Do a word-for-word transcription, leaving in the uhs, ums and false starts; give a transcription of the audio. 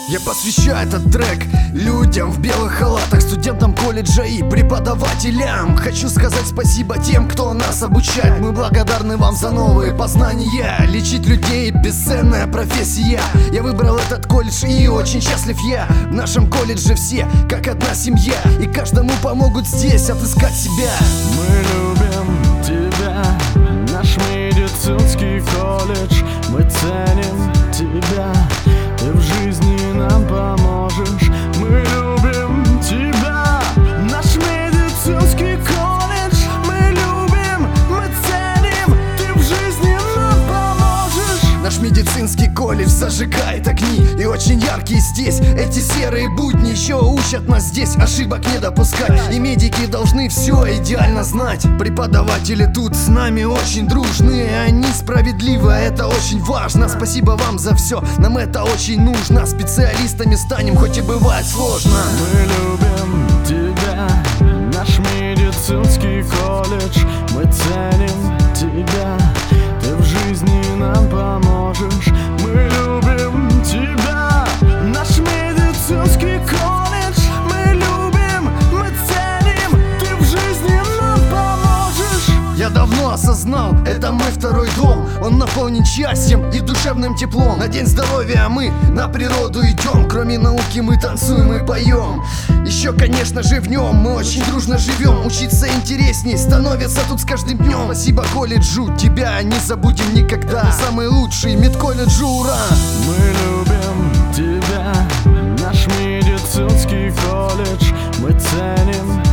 Я посвящаю этот трек людям в белых халатах, студентам колледжа и преподавателям. Хочу сказать спасибо тем, кто нас обучает. Мы благодарны вам за новые познания. Лечить людей — бесценная профессия. Я выбрал этот колледж и очень счастлив я. В нашем колледже все как одна семья, и каждому помогут здесь отыскать себя. Мы любим тебя, наш медицинский колледж. Мы ценим тебя, ты в жизни нам поможешь. Мы любим тебя, наш медицинский колледж. Мы любим, мы ценим, ты в жизни нам поможешь. Наш медицинский колледж зажигает огни, и очень яркие здесь эти серые будни. Еще учат нас здесь ошибок не допускать, и медики должны все идеально знать. Преподаватели тут с нами очень дружные, они справедливы, это очень важно. Спасибо вам за все, нам это очень нужно. Специалистами станем, хоть и бывает сложно. Мы любим тебя, наш медицинский колледж. Мы ценим тебя, ты в жизни нам поможешь. Мы любим тебя, наш медицинский колледж. Мы любим, мы ценим, ты в жизни нам поможешь. Я давно осознал, это мой второй дом. Он наполнен счастьем и душевным теплом. На день здоровья мы на природу идем. Кроме науки мы танцуем и поем. Еще, конечно же, в нем мы очень дружно живем. Учиться интересней становится тут с каждым днем. Спасибо колледжу, тебя не забудем никогда. Самый лучший медколледж, ура! Мы любим тебя, наш медицинский колледж. Мы ценим